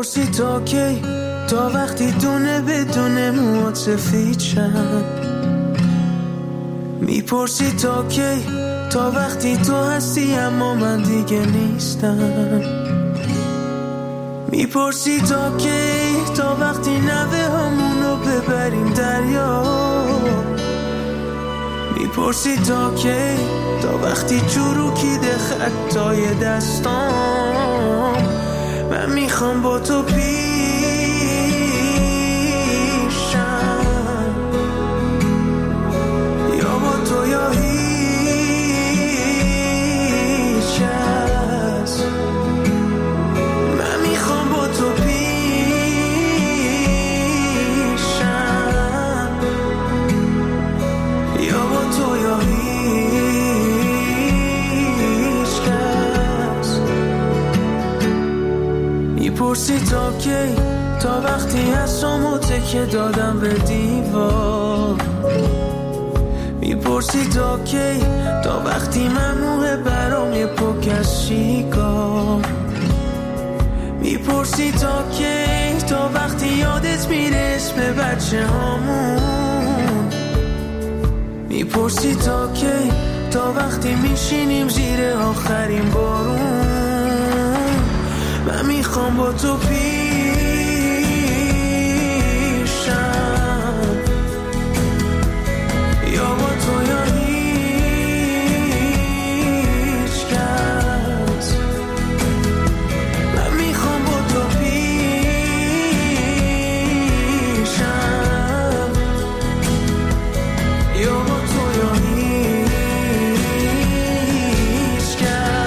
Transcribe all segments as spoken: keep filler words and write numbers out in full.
میپرسی تا کی، تا وقتی دونه بدونه موات سفید شن. میپرسی تا کی، تا وقتی تو هستی اما من دیگه نیستم. میپرسی تا کی، تا وقتی نوه همونو ببریم دریا. میپرسی تا کی، تا وقتی چروکیده خطای دستام. من میخوام با تو پیشم، یا با تو یا هیچ کس. من میخوام با تو پیشم، یا با تو یا هیچ کس. میپرسی تا کی، تا وقتی هستم تکه دادم به دیوار. میپرسی تا کی، تا وقتی ممنوعه برام یه پک از شیکار. میپرسی تا کی، تا وقتی یادت میره اسم بچه هامون. میپرسی تا کی، تا وقتی میشینیم زیر آخرین بارون. من میخوام با تو پیشم، یا با تو یا هیچ کس. من میخوام با تو پیشم، یا با تو یا هیچ کس.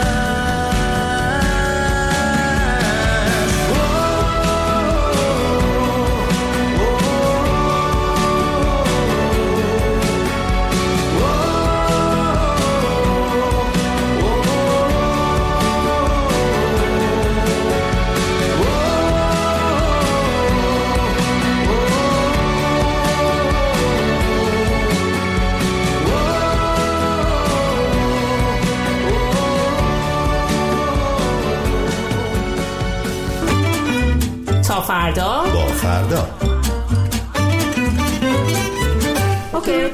تا فردا با فردا. اوکی.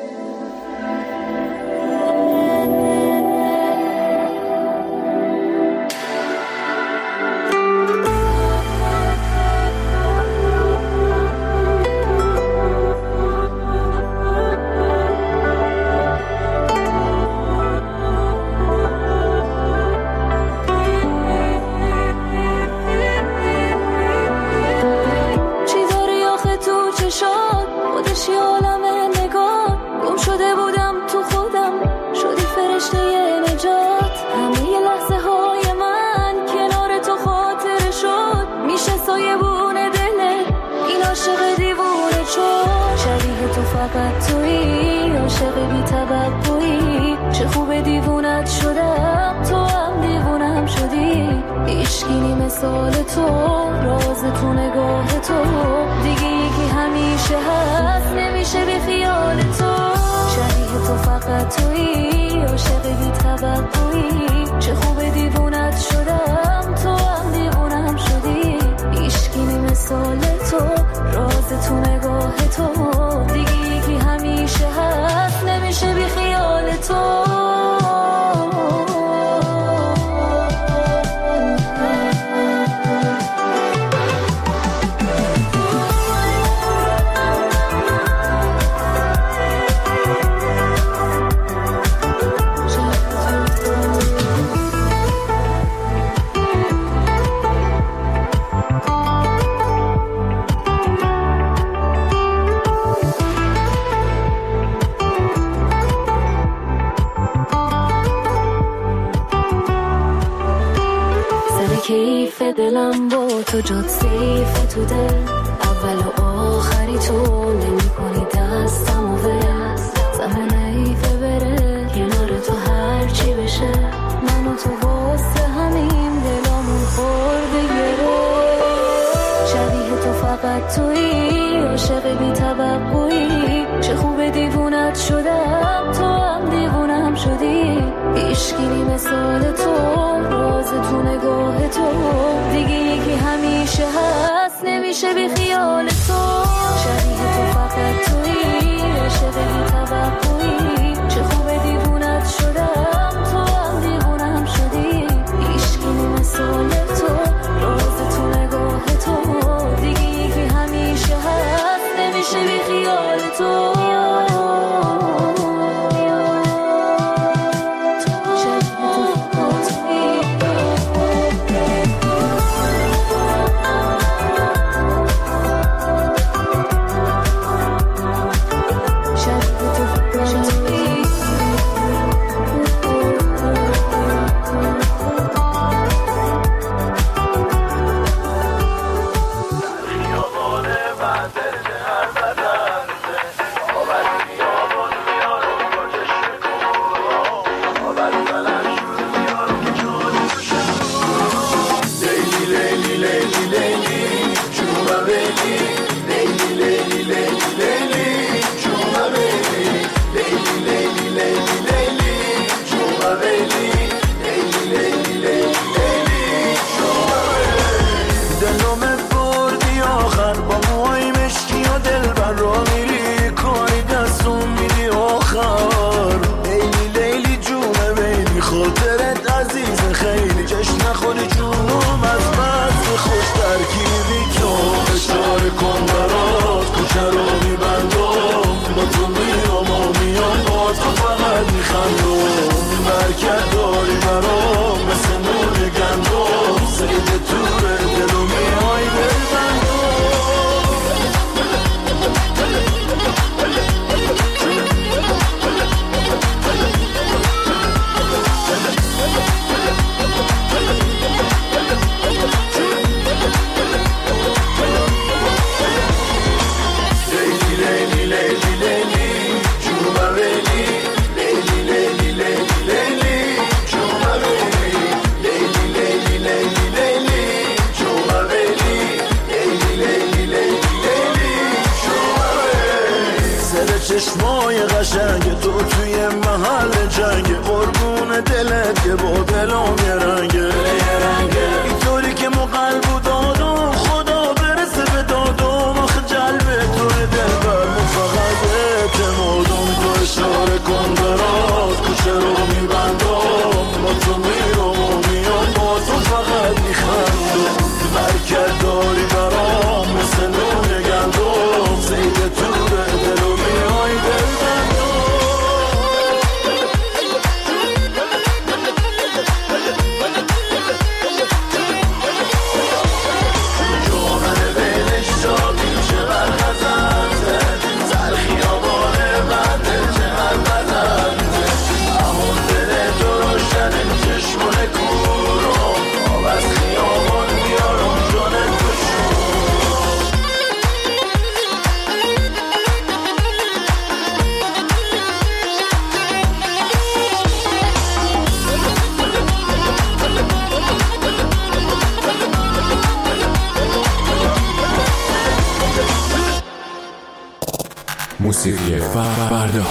دلم با تو جات سیف تو دل، اول و آخری تو نمی کنی دستم و ول. زمین ایفه بره کنار تو هر چی بشه، من و تو واسه همین دلامون خورده گره. شبیه تو فقط تویی، عاشق بی توقعی، چه خوب دیوونت شدم تو هم دیوونم شدی. عشقی مثال تو، راز تو نگاه تو، دیگه یکی که همیشه هست نمیشه بی خیال تو. شبیه تو فقط تویی، عاشق این توقعی، چه خوبه دیوونت شدم تو هم دیوونم شدی. هیچکی مثال تو، راز تو نگاه تو، دیگه یکی همیشه هست نمیشه بی خیال تو. چشمای قشنگ تو توی محل جنگ، قربون دلت که با دلم یه رنگه، اینطوری که ما قلب و دادم خدا برسه به دادم. آخه جلبه توی دلبر ما فقط اعتمادم. تو اشاره کن برات کوچه رو میبندم، با تو میرم و میام با تو فقط میخندم. مرکز داری برام مثل نون گندم، زید تو دل و میای دل بندم. جومن بینش شاکی چقدر خزنده، سر خیابانه بنده چقدر بدنده. همون دل تو روشن چشمون کورم، آب از خیابان بیارم جانت تو شورم. موسیقی فردا.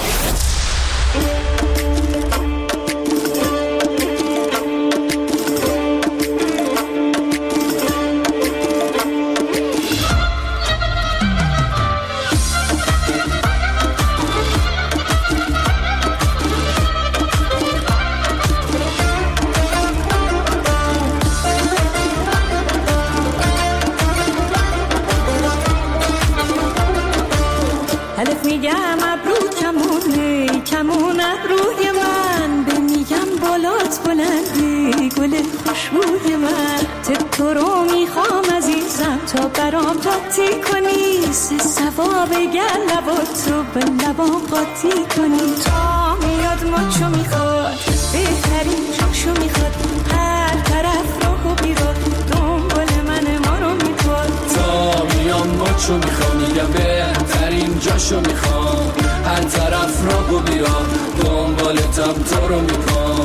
الف میگم ابرو کمونه کمونه روی من، به میگم بالات بلندی گل خوشبوی من. تک تو رو میخوام عزیزم تا برام قاطی کنی، سه ثواب گل لبات تو به لبام قاطی کنی. تا میاد ماچو میخواد بهترین جاشو میخواد، هر طرف رو بیراد دنبال من ما رو میخواد. تا میام ماچو میخوام میگم بهترین جاشو میخوام، هر طرف رو بیراد دنبالتم تو رو میخوام.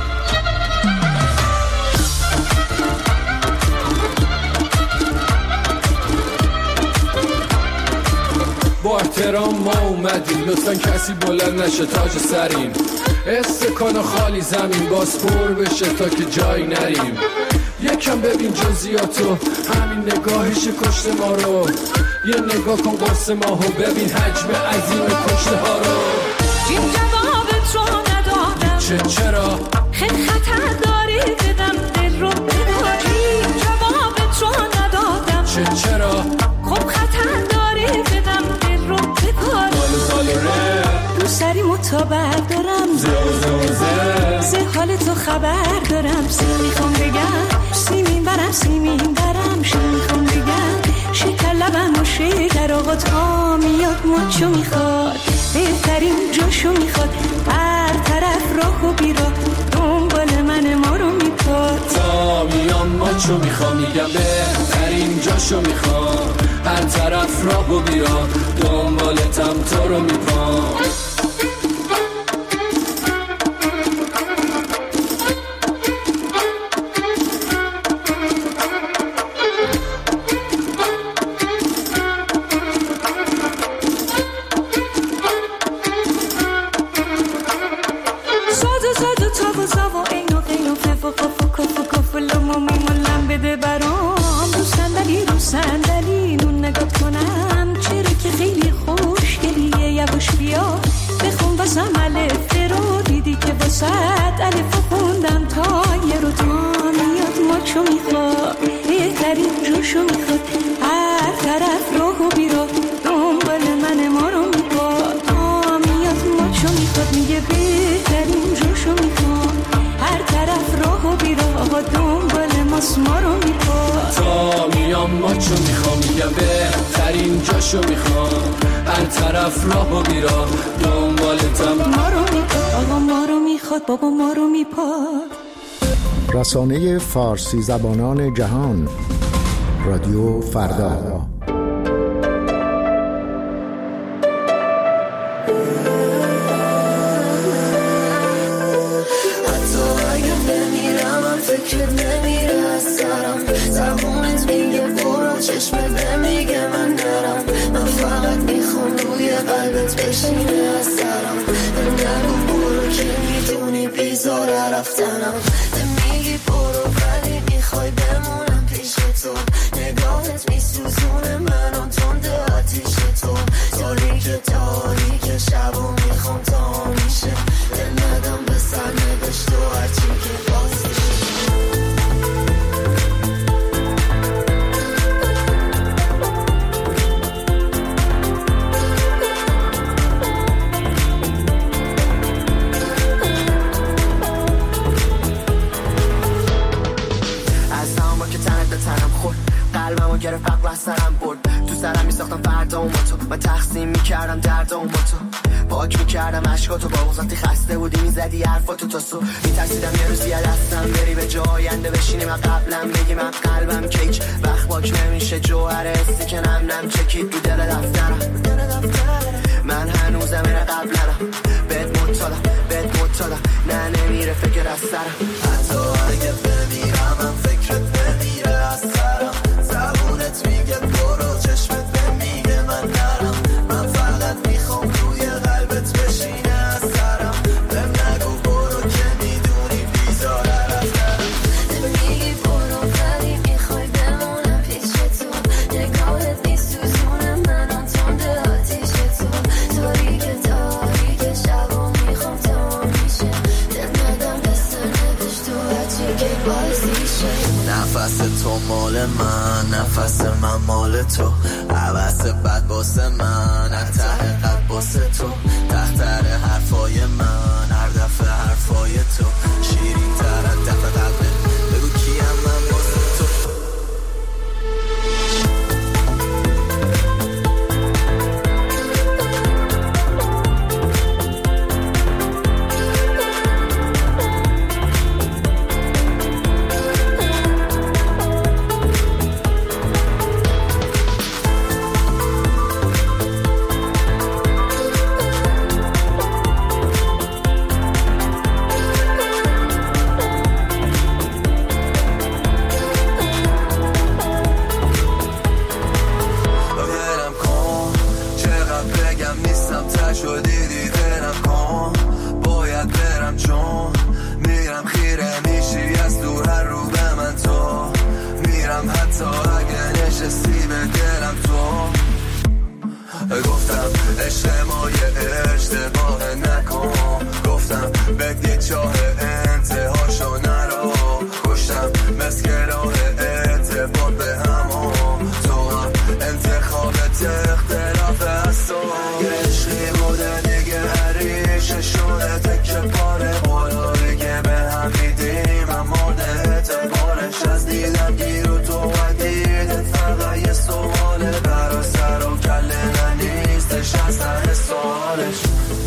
با احترام ما اومدیم، لطفا کسی بلند نشه تاج سریم. استکان خالی زمین باز پر بشه تا که جایی نریم. یکم ببین جزئیاتو، همین نگاهش کشت ما رو. یه نگاه کن قرص ماهو، ببین حجم عظیم کشته ها رو. این جوابت رو ندادم چه چرا؟ خیلی خطر داری بدم دل رو بداری. این جوابت رو ندادم چه چرا؟ خب خطر داری بدم دل رو بداری. سال سال ره دوست داری متابر دارم، زه زه زه زه حال تو خبر دارم. سی میخوام بگم سیمین برم سیمین برم، شی میخوام بگم شکر لبم و شکر آقا تا میاد مچو میخواد، بهترین جاشو میخواد. هر طرف راه و بیراه دنبال من ما رو میپاد. تا میام مچو میخوام، میگم بهترین جاشو میخوام. هر طرف راه و بیراه دنبالتم تو رو میپام. رسانه فارسی زبانان جهان، رادیو فردا. حتی اگه بمیرم من فکرت نمیره از سرم، زبونت میگه برو چشمت نمیگه من نرم. من فقط میخوام روی قلبت بشینه از سرم. نگو برو که میدونی بیزاره رفتنم. نمیگی برو ولی میخوای بمونم پیش تو. نگاهت میسوزونه منو تنده آتیش تو. تاریک تاریک شب و میخوام تا میشه دل ندم به سر نوشت و هرچی که بازیشه. گرفت فقل از سرم برد، تو سرم میساختم فردا و ما تو. من تقسیم میکردم درد و ما تو، پاک میکردم عشقاتو. با وقتی خسته بودی میزدی حرفاتو تا صبح. میترسیدم یه روز یه دستم بری به جای آینده بشینیم قبلم بگی من قلبم که هیچ وقت پاک نمیشه. جوهر حسی که نم نم چکید تو دل دفترم. من هنوزم اینه قبلنم، بهت مطالم بهت مطالم. نه نمیره فکر از سرم. حتی اگه بمیرم من فکرت نمیره از سرم. زبونت میگه برو چشمت نمیگه من نرم. من فقط میخوام روی قلبت بشینه از سرم. بهم نگو برو که میدونی بیزاره رفتنم. نمیگی برو ولی میخوای بمونم پیش تو. نگاهت میسوزونه منو تنده آتیش تو. تاریک تاریک شب و میخوام تا میشه دل ندم به سر نوشت و هرچی که بازیشه. نفس تو مال من، نفس من مال تو. عوض بد باسه من، انتحه قد باسه تو. تحتر حرفای من، هر دفعه حرفای تو. شیرین تر از دفعه قلبه، بگو کیم من باسه تو. بد یه چاه انتهاشو نرو کشتم مسکراه اعتبار به همو تو هم انتخابت اختلاف از تو عشقی بوده دیگه عریشه شده تکه پاره بالا بگه به هم میدیم هم مورد اعتبارش از دیدم گیر و تو و دیدت فقط یه سواله برا سر و کله نیستش اصلا سوالش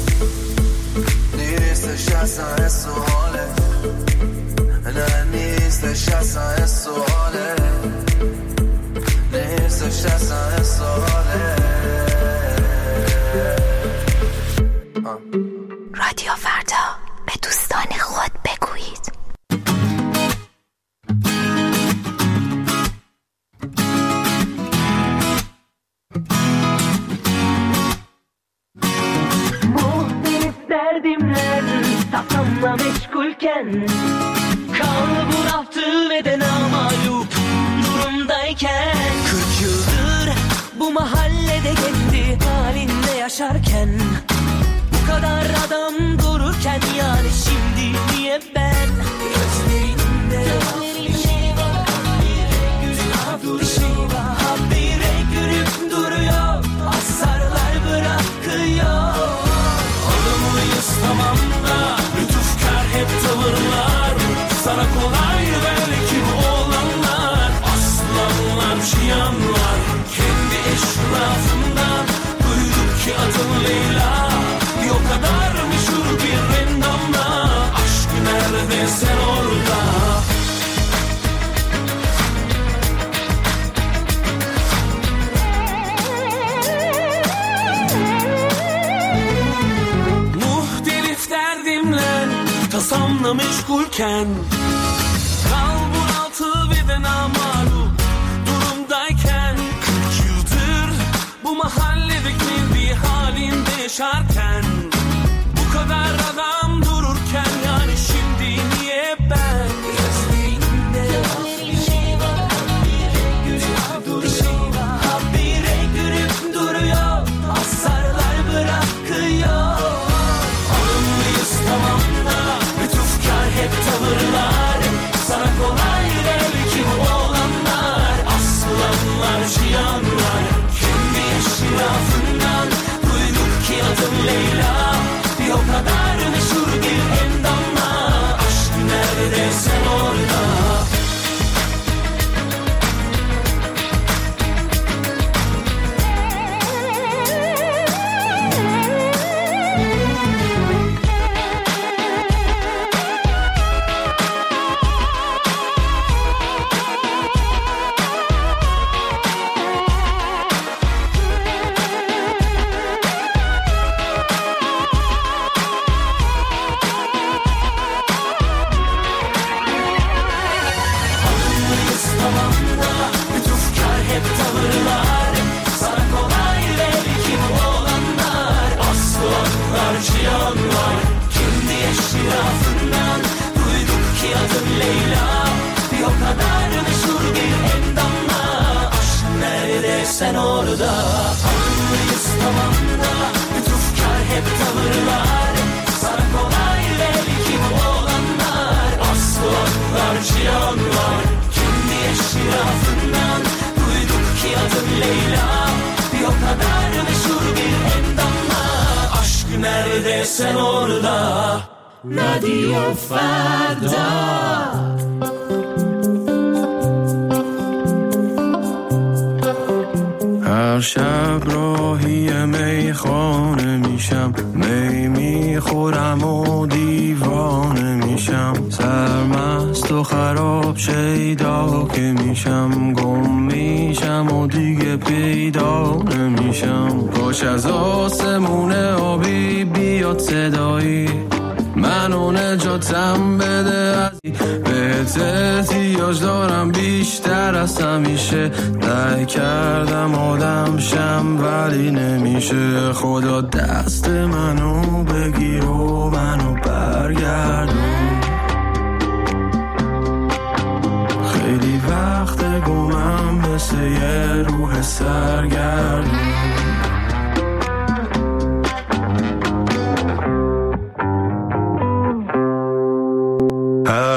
نیستش اصلا سواله نه نیستش اصلا سواله نیستش اصلا سواله رادیو فردا به دوستان خود بگویید. Kafamla meşgulken kalbur altı ve de namalup durumdayken kırk yıldır bu mahallede kendi halinde yaşarken bu kadar adam dururken yani şimdi niye ben gözlerinde bir şey var habire bir şey var habire gülüp duruyor asarlar bırakıyor olumluyuz tamam da lütufkar hep tavırlar sana kolay belki bu olanlar aslanlar cihanlar kendi eşrafından duyduk ki adın Leyla bir o kadar meşhur bir endamla aşk nerede sen orada tasamla meşgulken kalbur altı ve de namalup durumdayken kırk yıldır bu mahalledeki bir halinde yaşarken bu kadar adam dururken yani şimdi niye ben gözlerinde bir şey var habire gülüp duruyor habire gülüp duruyor asarlar bırakıyor olumluyuz tamam hep tavırlar sana kolay belki bu olanlar aslanlar cihanlar kendi eşrafından duyduk ki adın Leyla bir o kadar meşhur bir endamla aşk nerede sen orada sen orada anlıyız tamam da lütufkar hep tavırlar sana kolay belki bu olanlar aslanlar cihanlar kendi eşrafından duyduk ki adın Leyla bir o kadar meşhur bir endamla aşk nerede sen orada Radyo Ferda هر شب راهی میخانه میشم می میخورم و دیوانه میشم سرمست و خراب شیدا که میشم گم میشم و دیگه پیدا نمیشم کاش از آسمون آبی بیاد صدایی منو نجاتم بده از بهت احتیاج دارم بیشتر از همیشه سعی کردم آدم شم ولی نمیشه خدا دست منو بگیر و منو برگردون خیلی وقت گمم مثل یه روح سرگردون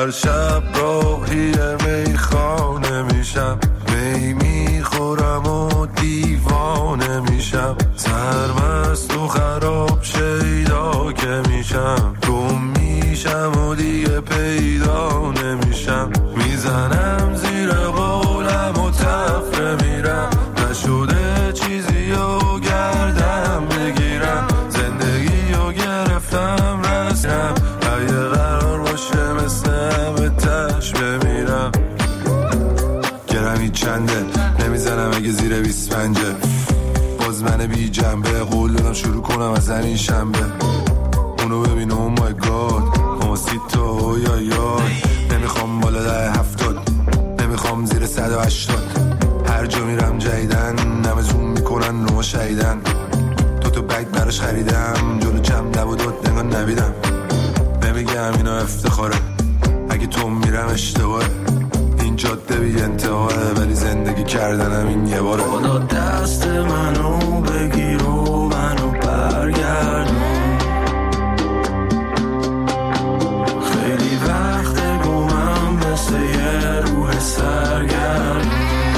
هر شب راهی میخانه میشم، می میخورم و دیوانه میشم، سرمست و خراب شیدا که میشم، گم میشم و دیگه پیدا نمیشم، میزنم زیر قولم و تفره میرم، نشده چیزی و گردم بگیرم، زندگی و گرفتم رسم، اگه قرار باشه مثل همه تش بمیرم. گرمی چنده نمیزنم اگه زیر بیست پنجه، باز من بی جنبه قول دادم شروع کنم از همین شنبه، اونو ببین او مای گاد موسیتو یا یا، نمیخوام بالا ده هفتاد، نمیخوام زیر صد و هشتاد، هر جا میرم جایدن نمه زوم میکنن نوما شایدن، دو تا بگ براش خریدم جلو جمع نبوداد نگاه نبیدم، نمیگم اینا افتخاره اگه تو میرم اشتباهه، این جاده بی انتهاه ولی زندگی کردنم این یه باره. خدا دست منو بگیر و منو برگردون، خیلی وقت گمم مثل یه روح سرگرم،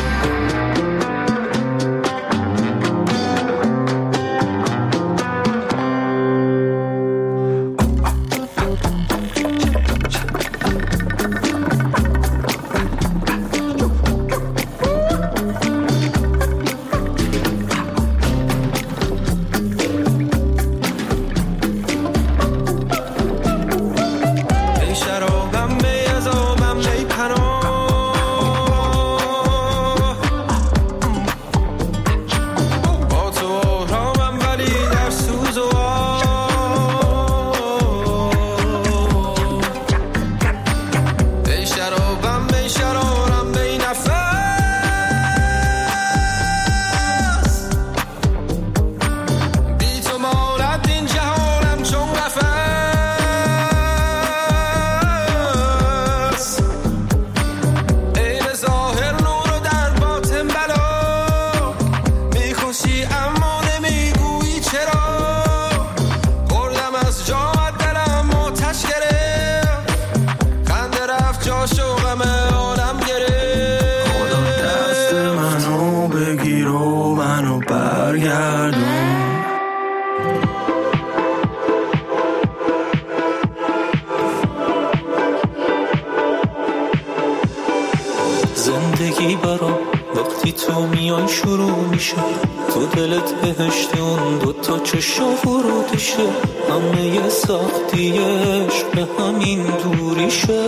زندگی برام وقتی تو میای شروع میشه، تو دلت بهشت اون دوتا چشا ورودشه، همه سختیش به همین دوریشه،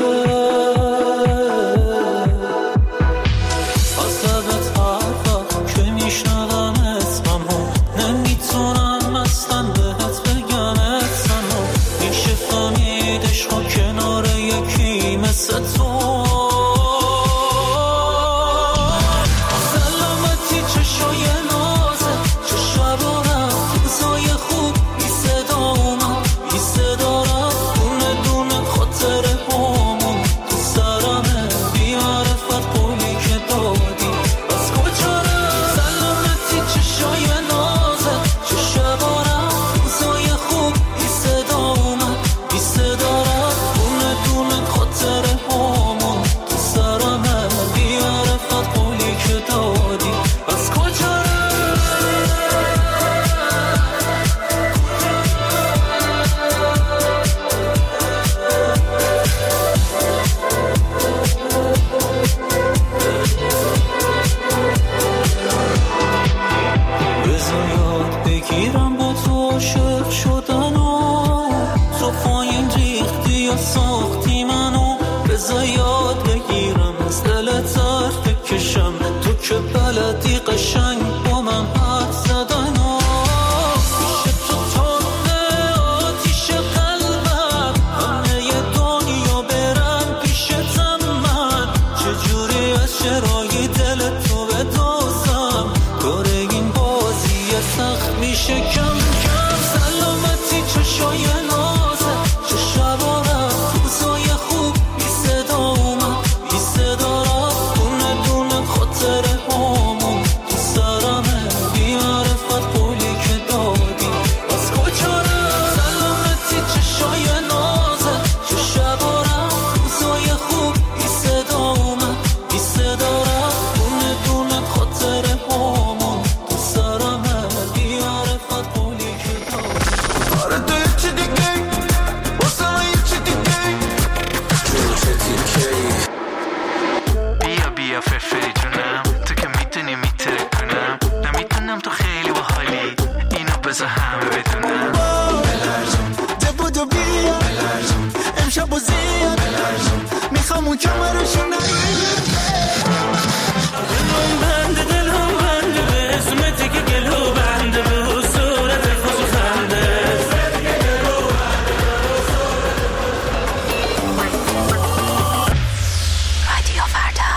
از لبت هر وقت که میشنوم اسممو نمیتونم اصلا بهت بگم اسممو، میشه فهمیدش ها کنار یکی مثل تو، بلدی قشنگ با من حد زدن و میشه تو تانه آتیش قلبم، همه ی دنیا برم پیشتم من، چجوری از چرای دل تو بدازم، کار این بازی سخت میشه کم کم، سلامتی چشای نازه چه شبارم روزای بیاد میخوام اون کمرش نگیره دلم بنده دلم بنده به اسمتی که گلو بنده به صورت خوش خنده رادیو فردا.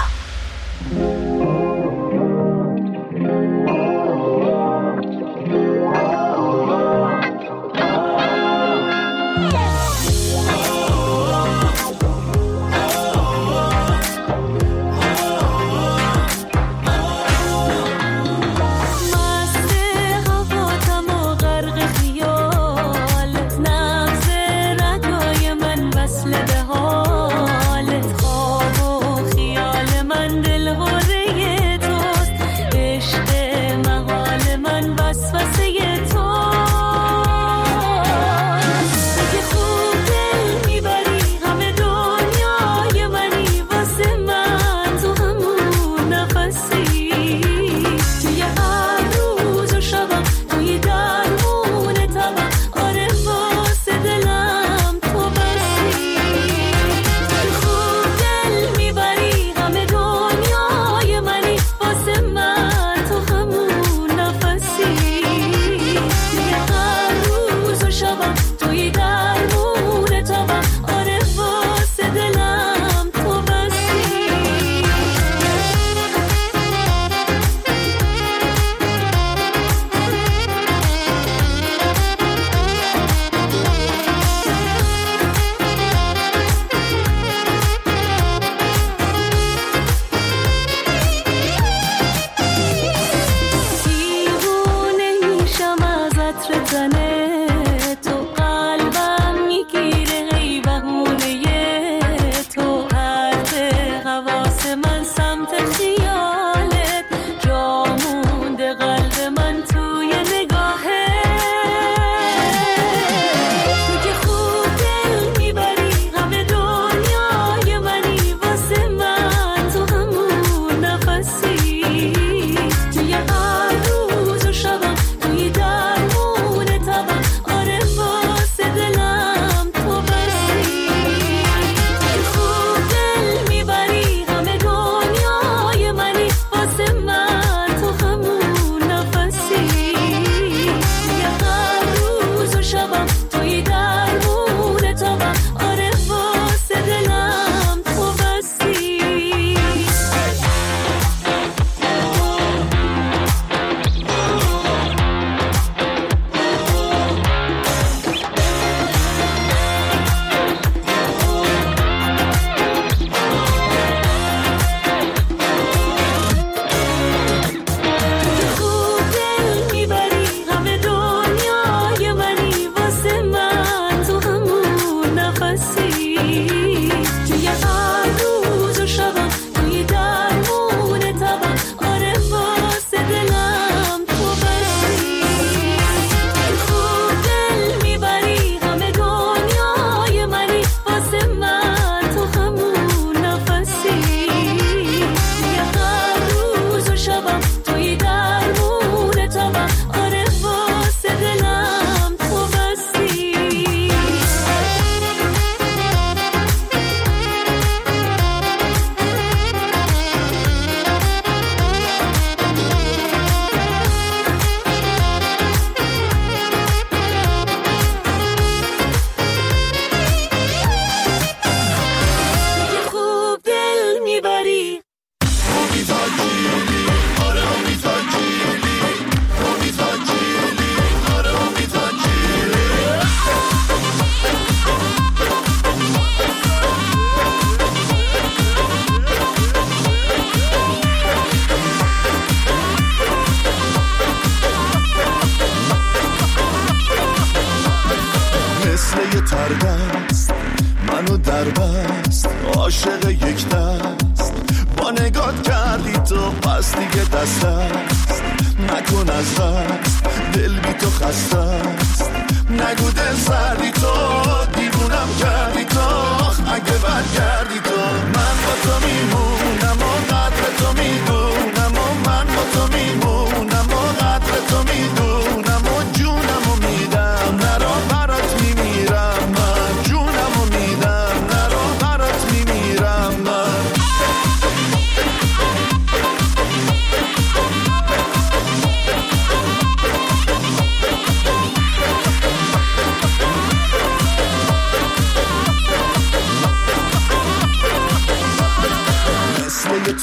تردست منو در بست عاشق یک دست با نگات کردی تو پس دیگه دست است نکن از دست دل بی تو خسته است نگو دل سردی تو دیوونم کردی تو اگه برگردی تو من با تو میمونم و قدر تو میدونم و من با تو میمونم و قدر تو میدونم و جونم و میدم نرا برات میمیرم من جونم و میدم نرا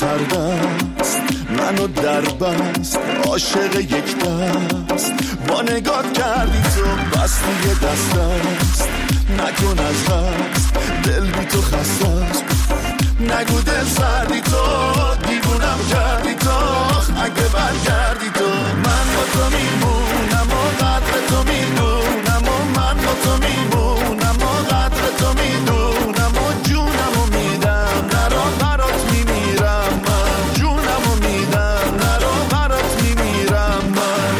سردست منو در بست عاشق یک دست با نگاه کردی تو بستی یه دست است نکن از دست دل بی تو خسته است نگو دل سردی تو دیوونم کردی تو اگه برگردی تو من با تو میمونم و قدر تو میدونم و من با تو میمونم و قدر تو میدونم و جونم و میدم نرا برات میمیرم من جونم و میدم نرا برات میمیرم من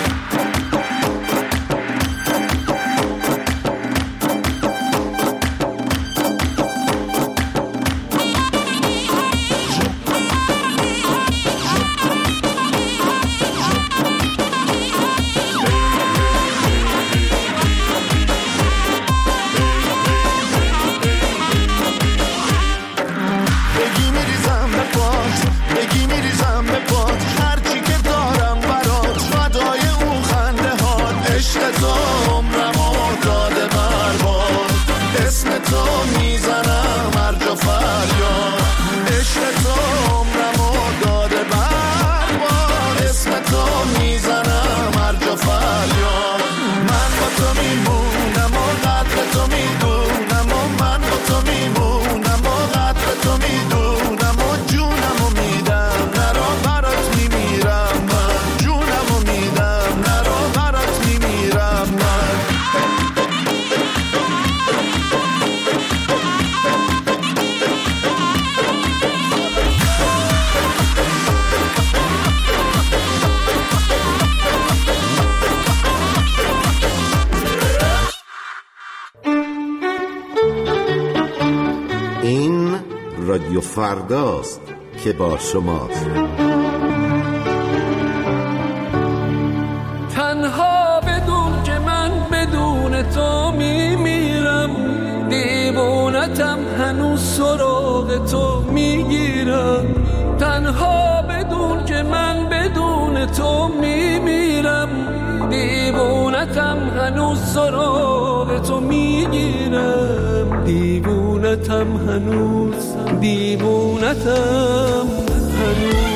رادیو فرداست که با شماست. تنها بدون که من بدون تو میمیرم دیوونتم هنوز سراغ تو میگیرم تنها بدون که من بدون تو میمیرم دیوونتم هنوز سراغ تو میگیرم دیوونتم هنوز دیوونتم هنوز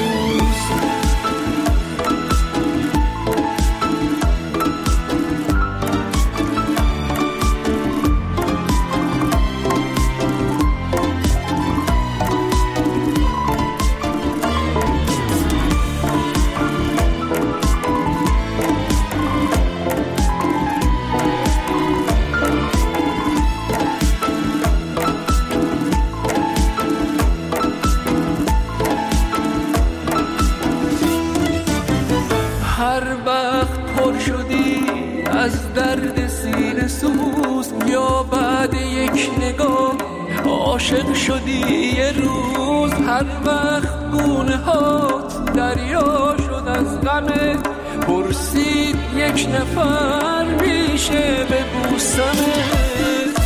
از درد سینه سوز یا بعد یک نگاه عاشق شدی یه روز هر وقت گونه هات دریا شد از غمت پرسید یک نفر میشه ببوسمت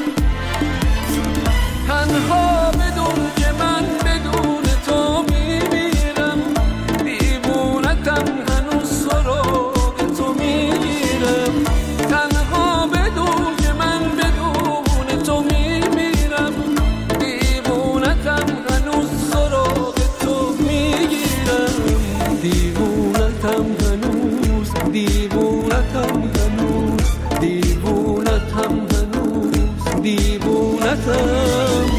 تنها بدون که من بدون تو میمیرم دیوونتم هنوز سراغ تو میگیرم تنها بدون که من بدون تو میمیرم دیوونتم هنوز سراغ تو میگیرم دیوونتم هنوز دیوونتم هنوز دیوونتم هنوز دیوونتم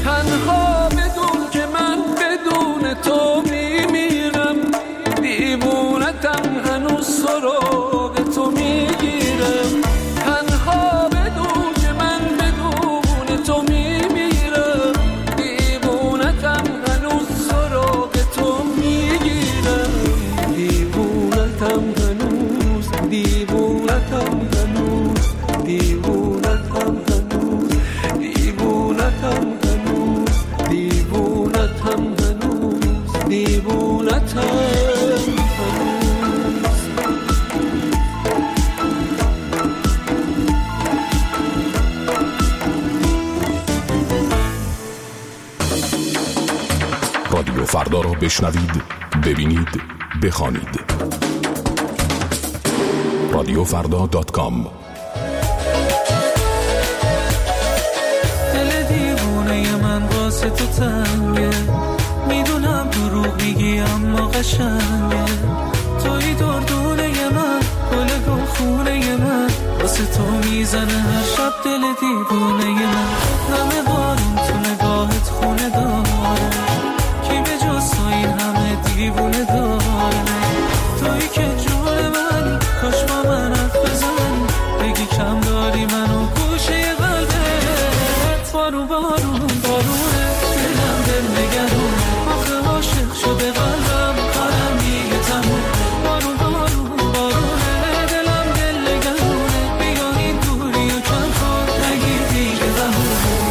تو میمیرم دیوونه رادیو فردا را بشنوید، ببینید، بخوانید. رادیو فردا دات کام. دل دیوونه من واسه تو تنگه، میدونم دروغ میگی اما قشنگه. توی دردونه من، گل گل خونه من، واسه تو میزنه هر شب دل دیوونه من. نمه بارون تو نگاهت خونه داره، کی به جز تو این همه دیوونه داره. توی که جون منی، کاش با من حرف بزنی، بگی کم داری منو گوشه قلبت. بارون بارون بارونه، دلم دل نگرونه، آخه عاشق شده قلبم قلم میگه تموم. بارون بارون بارونه، دلم دل نگرونه، بیا این دوری و کم کن نگیر دیگه بهونه.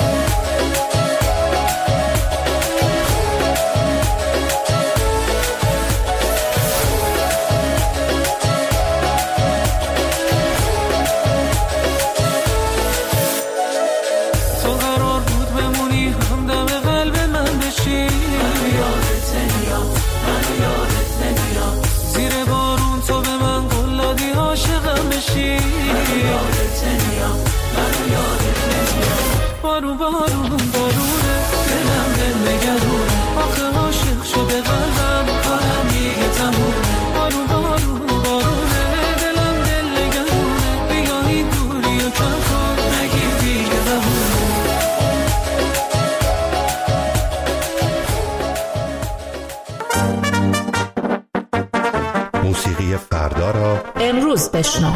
تو قرار بود بمونی همدم قلب من بشی، منو یادت نمیاد، منو یادت نمیاد. زیر بارون تو به من قول دادی عاشقم بشی، منو یادت نمیاد، منو یادت نمیاد. بارون بارون بارونه، دلم دل نگرونه، آخه عاشق شده قلبم قلم میگه تمومه. بارون بارون بارونه، دلم دل نگرونه، بیا این دوری و کم کن نگیر دیگه بهونه. موسیقی فردا را امروز بشنو.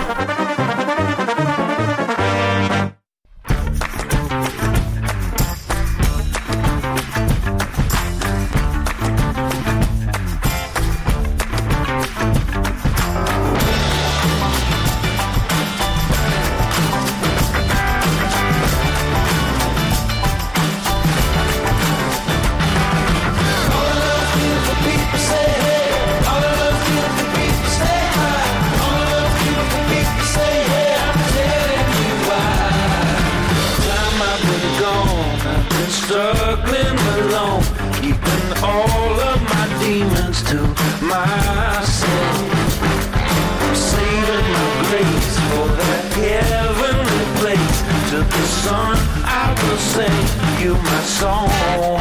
Struggling alone, keeping all of my demons to myself. Saving my grace for that heavenly place. To the sun I will sing you my song.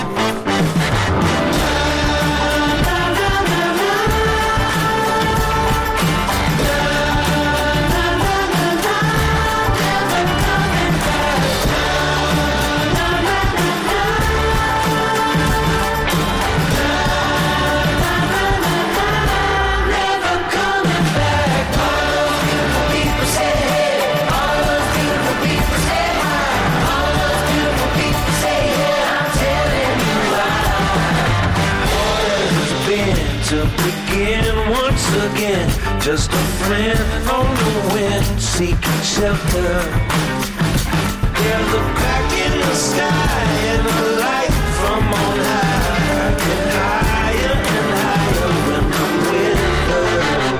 To begin once again, just a friend on the wind, seeking shelter. There's a crack in the sky and a light from on high, get higher and higher when I'm with her.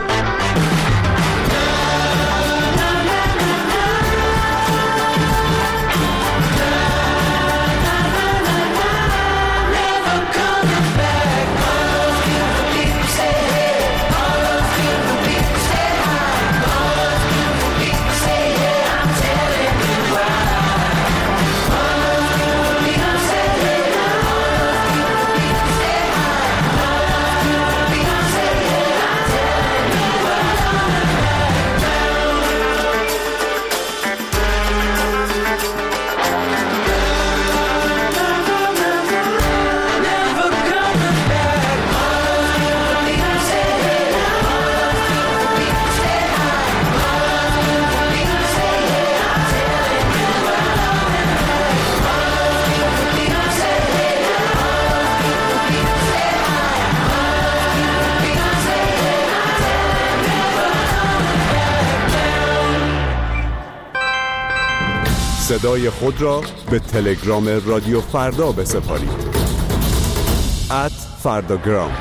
صدای خود را به تلگرام رادیو فردا بسپارید. ات فرداگرام.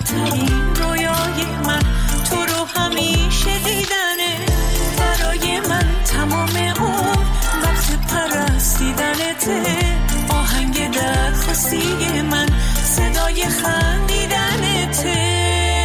زیباترین رویای من تو رو همیشه دیدنه. برای من تمام اون وقت پرستیدنته. آهنگ درخواستی من صدای خندیدنته.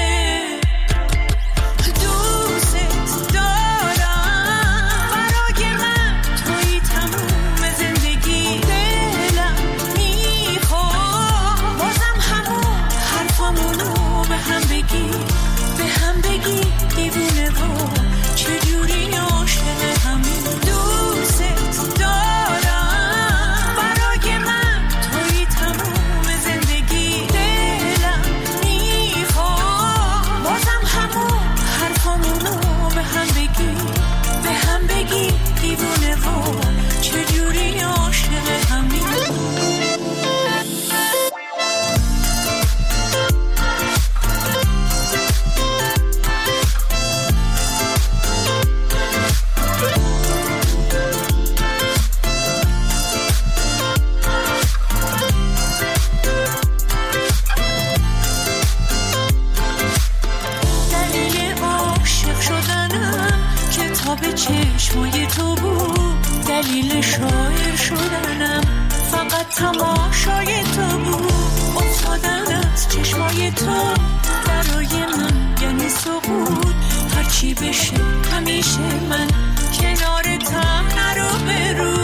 چشمای تو بود دلیل شاعر شدنم. فقط تماشای تو بود افتادن از چشمای تو. برای من یعنی سقوط. هرچی بشه همیشه من کنارتم نرو برو.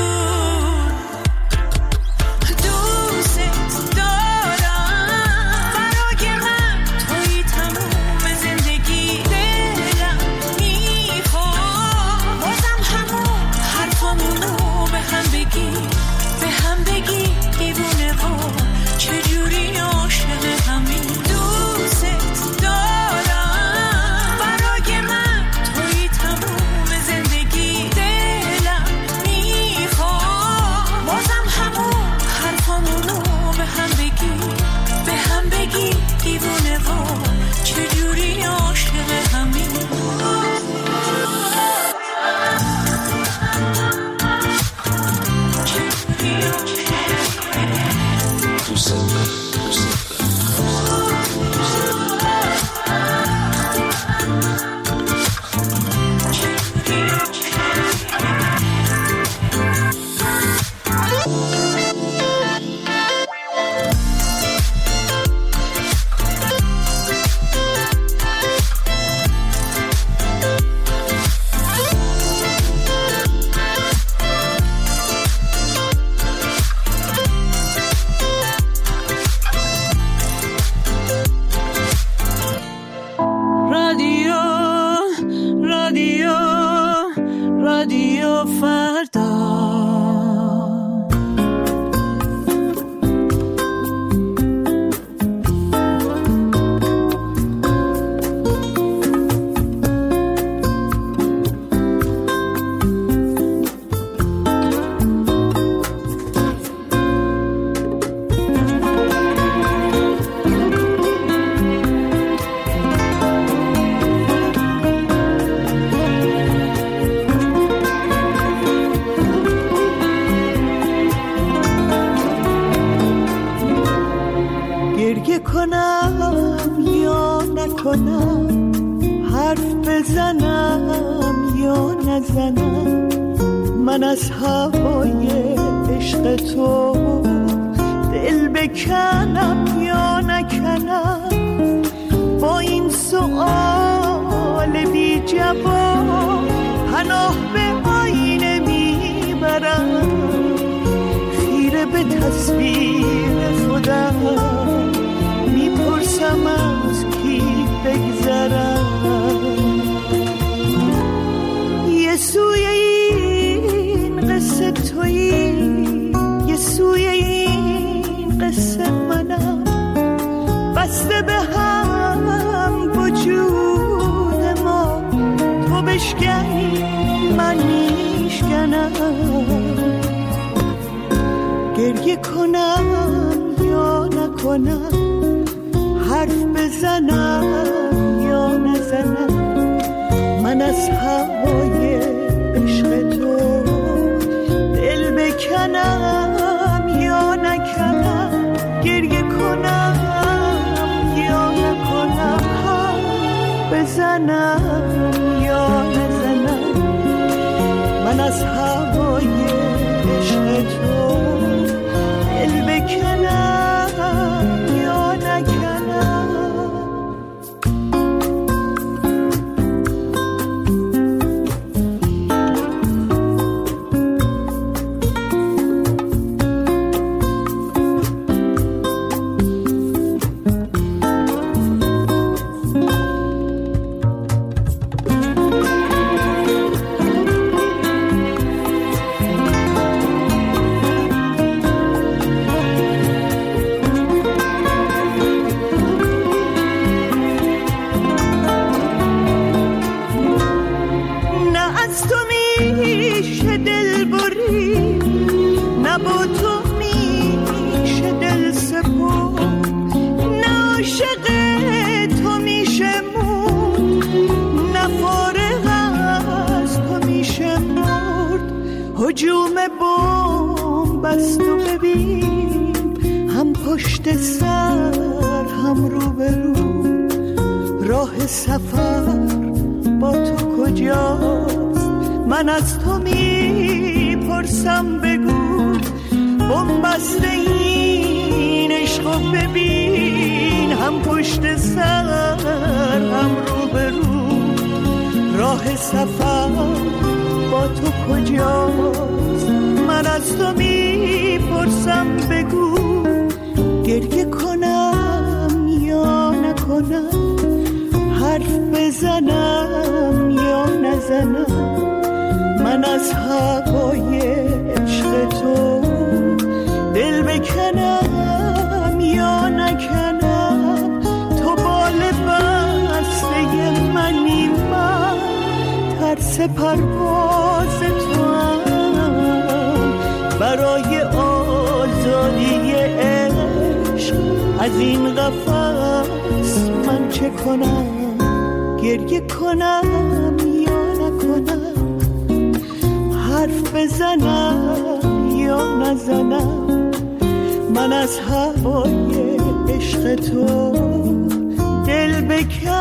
من از هوای عشق تو دل بکنم یا نکنم. با این سؤال بی جواب پناه به آینه میبرم. خیره به تصویر خودم میپرسم از کی بگذرم. یه سوی این قصه تویی، یه سوی این قصه منم. بسته به هم وجود ما، تو بشکنی من میشکنم. گریه کنم یا نکنم، حرف بزنم یا نزنم. من از هوای عشق تو دل بکنم یا نکنم. گریه کنم یا نکنم. بزنم یا نزنم، من از هوای عشق تو دل بکنم یا نکنم. هجوم بمب است و ببین، هم پشت سر هم رو به رو، راه سفر با تو کجاست؟ من از تو میپرسم بگو، بمب است این عشق و ببین، هم پشت سر هم رو به رو، راه سفر با تو کجاست؟ من از تو میپرسم بگو، گریه کنم یا نکنم، حرف بزنم یا نزنم، من از هوای عشق تو دل بکنم یا نکنم. تو بال بسته منی، من ترس پرواز تو هم، برای آزادی عشق از این قفس من چه کنم؟ گریه کنم یا نکنم، حرف بزنم یا نزنم، من از هوای عشق تو دل بکنم